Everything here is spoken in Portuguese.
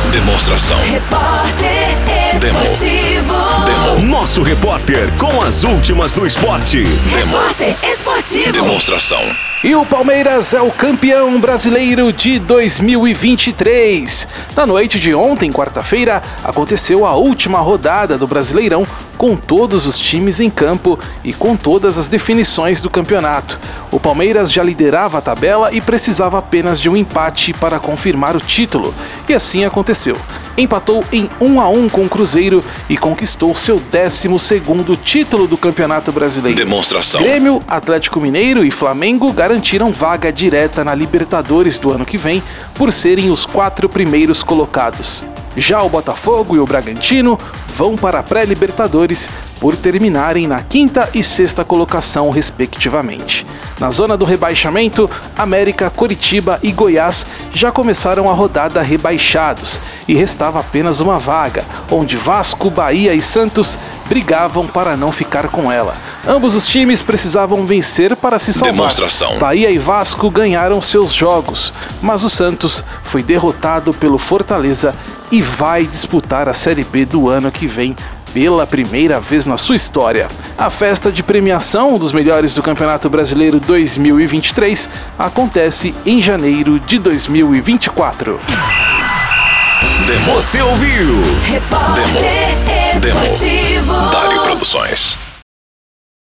Demonstração. Repórter Esportivo. Demo. Nosso repórter com as últimas do esporte. Repórter Esportivo. Demonstração. E o Palmeiras é o campeão brasileiro de 2023. Na noite de ontem, quarta-feira, aconteceu a última rodada do Brasileirão, com todos os times em campo e com todas as definições do campeonato. O Palmeiras já liderava a tabela e precisava apenas de um empate para confirmar o título. E assim aconteceu. Empatou em 1-1 com o Cruzeiro e conquistou seu 12º título do Campeonato Brasileiro. Demonstração. Grêmio, Atlético Mineiro e Flamengo garantiram vaga direta na Libertadores do ano que vem por serem os 4 primeiros colocados. Já o Botafogo e o Bragantino vão para a pré-Libertadores por terminarem na 5ª e 6ª colocação, respectivamente. Na zona do rebaixamento, América, Coritiba e Goiás já começaram a rodada rebaixados e restava apenas uma vaga, onde Vasco, Bahia e Santos brigavam para não ficar com ela. Ambos os times precisavam vencer para se salvar. Demonstração. Bahia e Vasco ganharam seus jogos, mas o Santos foi derrotado pelo Fortaleza e vai disputar a Série B do ano que vem pela primeira vez na sua história. A festa de premiação dos melhores do Campeonato Brasileiro 2023 acontece em janeiro de 2024. Você ouviu? Repórter Demo. Esportivo. Dário Produções.